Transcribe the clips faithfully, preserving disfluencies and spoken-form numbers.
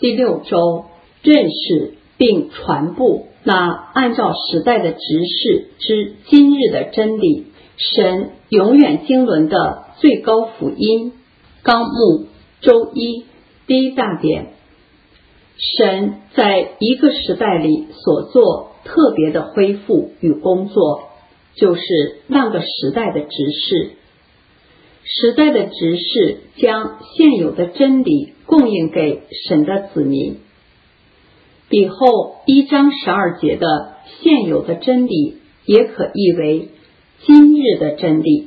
第六周，认识并传播那按照时代的执事之今日的真理，神永远经纶的最高福音纲目。周一，第一大点，神在一个时代里所做特别的恢复与工作，就是那个时代的执事。时代的执事将现有的真理供应给神的子民。比后一章十二节的现有的真理也可译为今日的真理。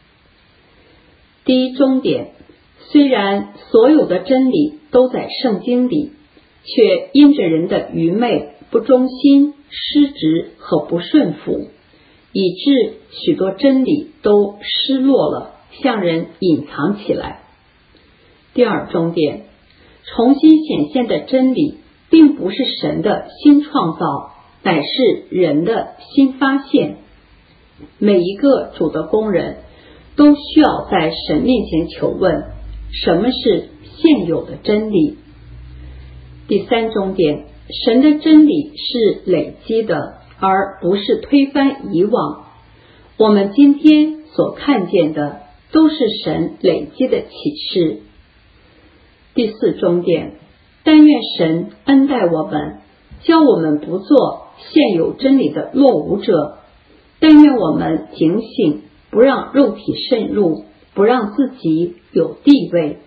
第一中点，虽然所有的真理都在圣经里，却因着人的愚昧、不忠心、失职和不顺服，以致许多真理都失落了，向人隐藏起来。第二中点，重新显现的真理并不是神的新创造，乃是人的新发现。每一个主的工人都需要在神面前求问，什么是现有的真理。第三中点，神的真理是累积的，而不是推翻以往。我们今天所看见的都是神累积的启示。第四中点，但愿神恩待我们，教我们不做现有真理的落伍者，但愿我们警醒，不让肉体渗入，不让自己有地位。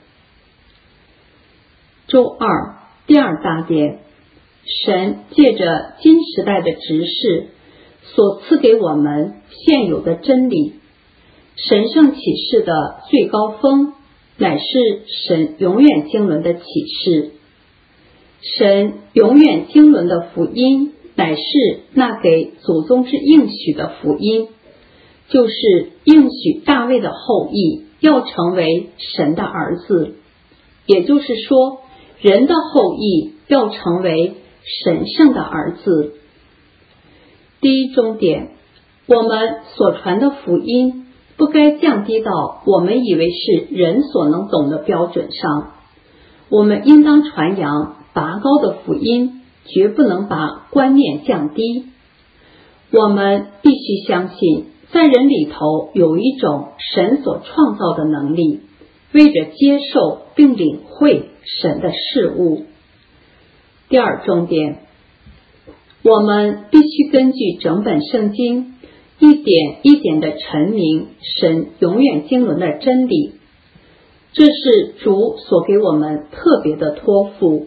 周二，第二大点，神借着今时代的执事所赐给我们现有的真理。神圣启示的最高峰乃是神永远经纶的启示。神永远经纶的福音乃是那给祖宗之应许的福音，就是应许大卫的后裔要成为神的儿子，也就是说人的后裔要成为神圣的儿子。第一中点，我们所传的福音不该降低到我们以为是人所能懂的标准上，我们应当传扬拔高的福音，绝不能把观念降低。我们必须相信，在人里头有一种神所创造的能力，为着接受并领会神的事物。第二重点，我们必须根据整本圣经一点一点地陈明神永远经纶的真理，这是主所给我们特别的托付。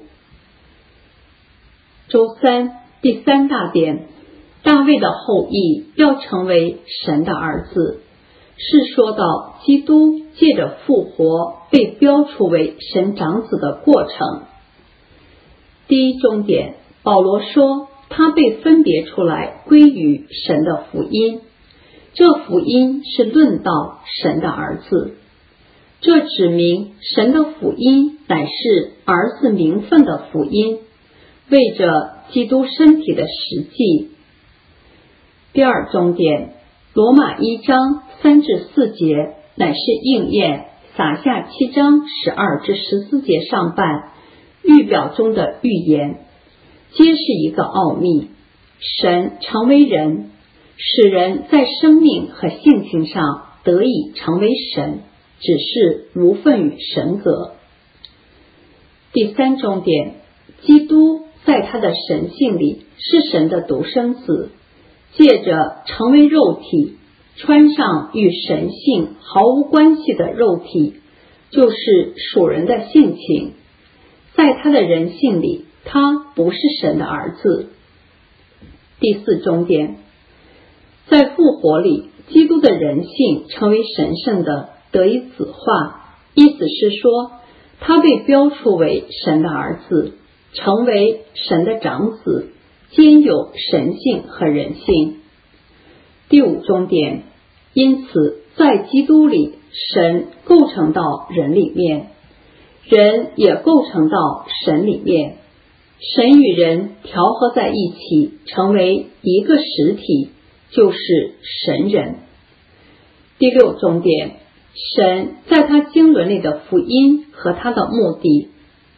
周三，第三大点，大卫的后裔要成为神的儿子，是说到基督借着复活被标出为神长子的过程。第一重点，保罗说他被分别出来归于神的福音，这福音是论到神的儿子，这指明神的福音乃是儿子名分的福音，为着基督身体的实际。第二重点，罗马一章三至四节乃是应验撒下七章十二至十四节上半预表中的预言，皆是一个奥秘。神成为人，使人在生命和性情上得以成为神，只是无分与神格。第三重点，基督在他的神性里是神的独生子，借着成为肉体，穿上与神性毫无关系的肉体，就是属人的性情。在他的人性里，他不是神的儿子。第四重点，在复活里，基督的人性成为神圣的，得以子化，意思是说他被标出为神的儿子，成为神的长子，兼有神性和人性。第五重点，因此在基督里，神构成到人里面，人也构成到神里面，神与人调和在一起，成为一个实体，就是神人。第六重点，神在他经纶里的福音和他的目的，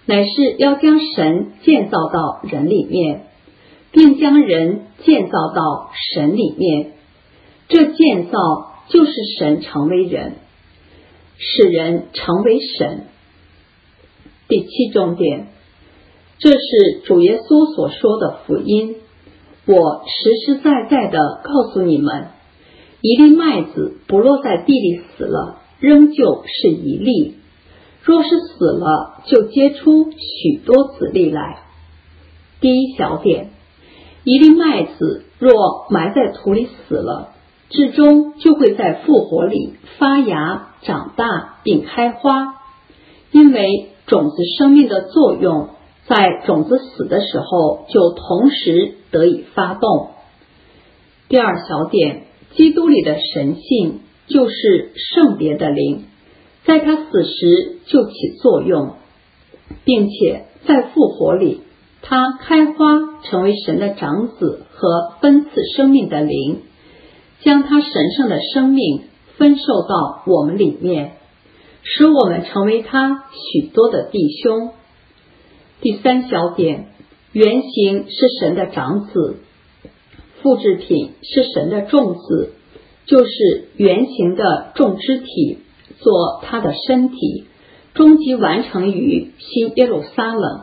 乃是要将神建造到人里面，并将人建造到神里面。这建造就是神成为人，使人成为神。第七重点，这是主耶稣所说的福音。我实实在在地告诉你们，一粒麦子不落在地里死了，仍旧是一粒；若是死了，就结出许多子粒来。第一小点，一粒麦子若埋在土里死了，至终就会在复活里发芽、长大并开花，因为种子生命的作用在种子死的时候就同时得以发动。第二小点，基督里的神性就是圣别的灵，在他死时就起作用，并且在复活里他开花成为神的长子和分赐生命的灵，将他神圣的生命分授到我们里面，使我们成为他许多的弟兄。第三小点，原型是神的长子，复制品是神的种子，就是原型的种肢体做他的身体，终极完成于新耶路撒冷。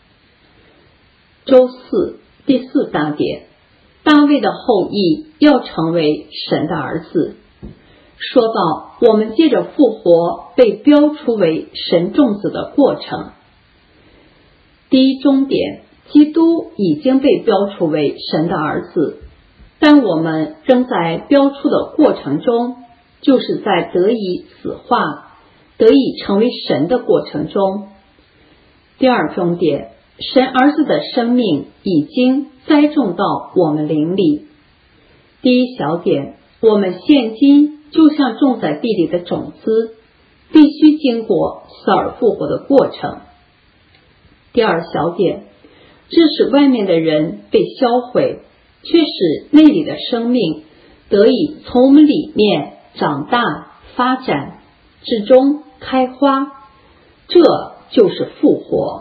周四第四大点，大卫的后裔要成为神的儿子。说到我们借着复活被标出为神种子的过程。第一终点，基督已经被标出为神的儿子，但我们仍在标出的过程中，就是在得以子化、得以成为神的过程中。第二终点，神儿子的生命已经栽种到我们灵里。第一小点，我们现今就像种在地里的种子，必须经过死而复活的过程。第二小点，致使外面的人被销毁，却使内里的生命得以从我们里面长大发展，至终开花，这就是复活。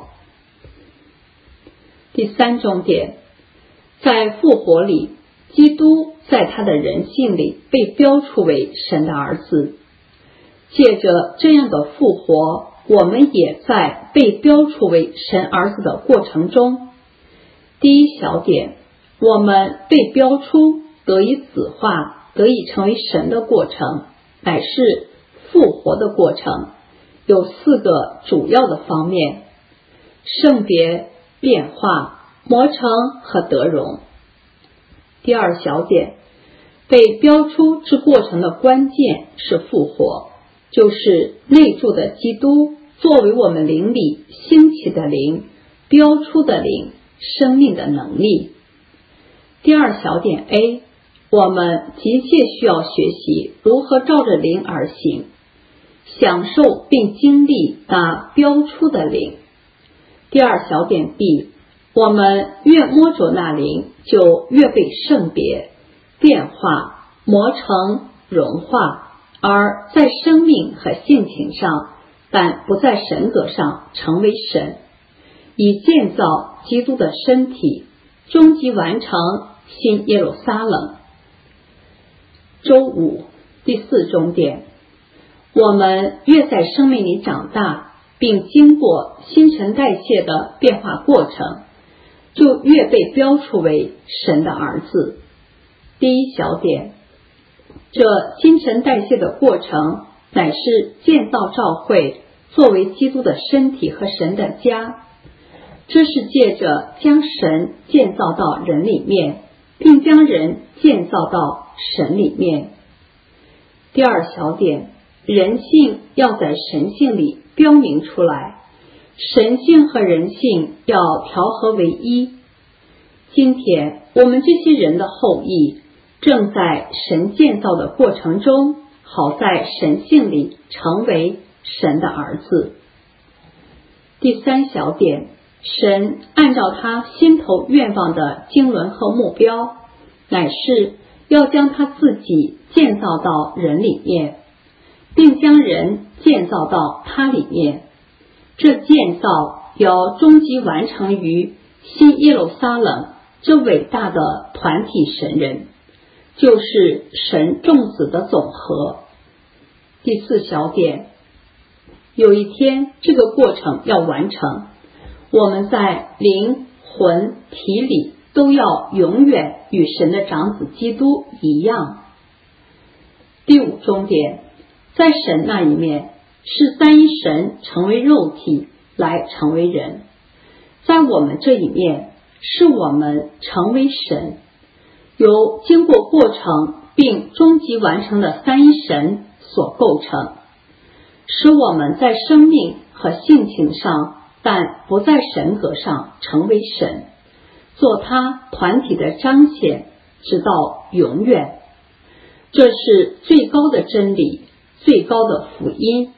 第三重点，在复活里，基督在他的人性里被标出为神的儿子。借着这样的复活，我们也在被标出为神儿子的过程中。第一小点，我们被标出得以子化、得以成为神的过程，乃是复活的过程，有四个主要的方面：圣别、变化、磨成和得荣。第二小点，被标出之过程的关键是复活，就是内住的基督作为我们灵里兴起的灵、标出的灵、生命的能力。第二小点 A， 我们急切需要学习如何照着灵而行，享受并经历那标出的灵。第二小点 B， 我们越摸着那灵，就越被圣别、变化、磨成、融化，而在生命和性情上，但不在神格上成为神，以建造基督的身体，终极完成新耶路撒冷。周五第四终点，我们越在生命里长大，并经过新陈代谢的变化过程，就越被标出为神的儿子。第一小点，这新陈代谢的过程乃是建造教会作为基督的身体和神的家，这是借着将神建造到人里面，并将人建造到神里面。第二小点，人性要在神性里标明出来，神性和人性要调和为一。今天我们这些人的后裔正在神建造的过程中，好在神性里成为神的儿子。第三小点，神按照他心头愿望的经纶和目标，乃是要将他自己建造到人里面，并将人建造到他里面。这建造要终极完成于新耶路撒冷这伟大的团体神人，就是神众子的总和。第四小点，有一天这个过程要完成，我们在灵魂体里都要永远与神的长子基督一样。第五重点，在神那一面是三一神成为肉体来成为人，在我们这一面是我们成为神，由经过过程并终极完成的三一神所构成，使我们在生命和性情上，但不在神格上成为神，做他团体的彰显，直到永远。这是最高的真理，最高的福音。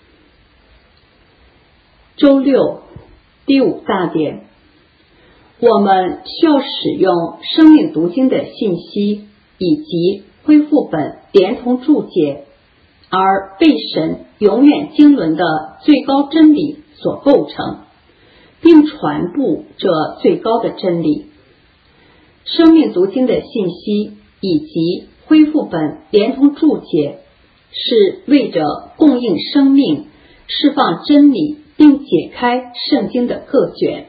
周六第五大点，我们需要使用生命读经的信息以及恢复本连同注解，而被神永远经纶的最高真理所构成，并传布这最高的真理。生命读经的信息以及恢复本连同注解是为着供应生命，释放真理，并解开圣经的各卷。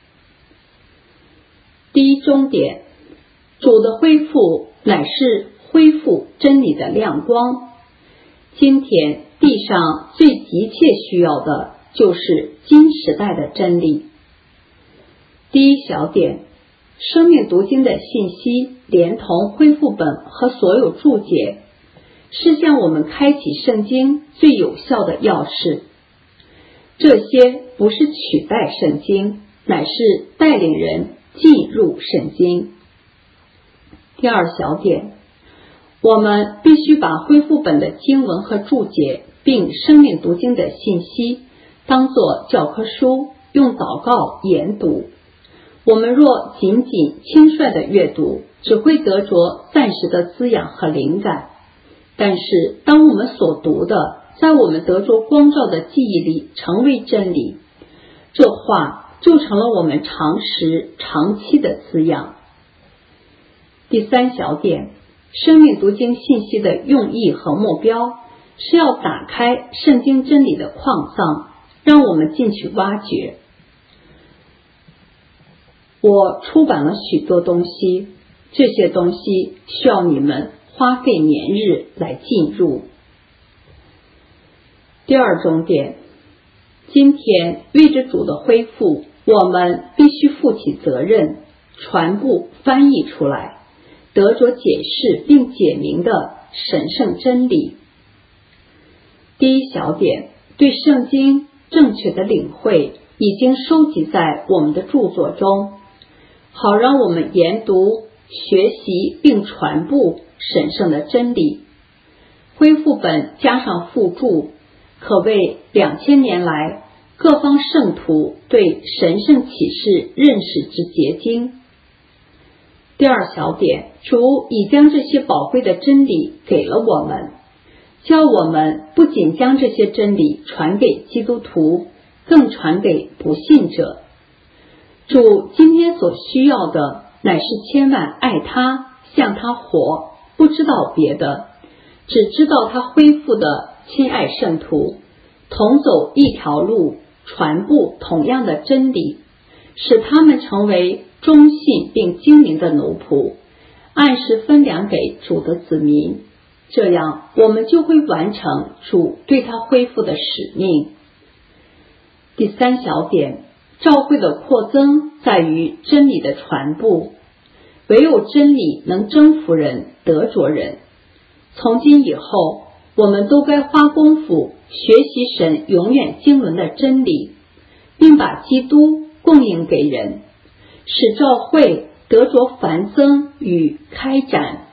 第一终点，主的恢复乃是恢复真理的亮光。今天地上最急切需要的就是今时代的真理。第一小点，生命读经的信息连同恢复本和所有注解，是向我们开启圣经最有效的钥匙。这些不是取代圣经，乃是带领人进入圣经。第二小点，我们必须把恢复本的经文和注解并生命读经的信息当作教科书，用祷告研读。我们若仅仅轻率的阅读，只会得着暂时的滋养和灵感。但是当我们所读的在我们得着光照的记忆里成为真理，这话就成了我们常识长期的滋养。第三小点，生命读经信息的用意和目标是要打开圣经真理的矿藏，让我们进去挖掘。我出版了许多东西，这些东西需要你们花费年日来进入。第二重点，今天为着主的恢复，我们必须负起责任，传布翻译出来，得着解释并解明的神圣真理。第一小点，对圣经正确的领会已经收集在我们的著作中，好让我们研读、学习并传布神圣的真理。恢复本加上附注，可谓两千年来各方圣徒对神圣启示认识之结晶。第二小点，主已将这些宝贵的真理给了我们，叫我们不仅将这些真理传给基督徒，更传给不信者。主今天所需要的乃是千万爱他，向他活，不知道别的，只知道他恢复的亲爱圣徒，同走一条路，传布同样的真理，使他们成为忠信并精明的奴仆，按时分粮给主的子民。这样我们就会完成主对他恢复的使命。第三小点，教会的扩增在于真理的传布，唯有真理能征服人，得着人。从今以后，我们都该花功夫学习神永远经纶的真理，并把基督供应给人，使教会得着繁增与开展。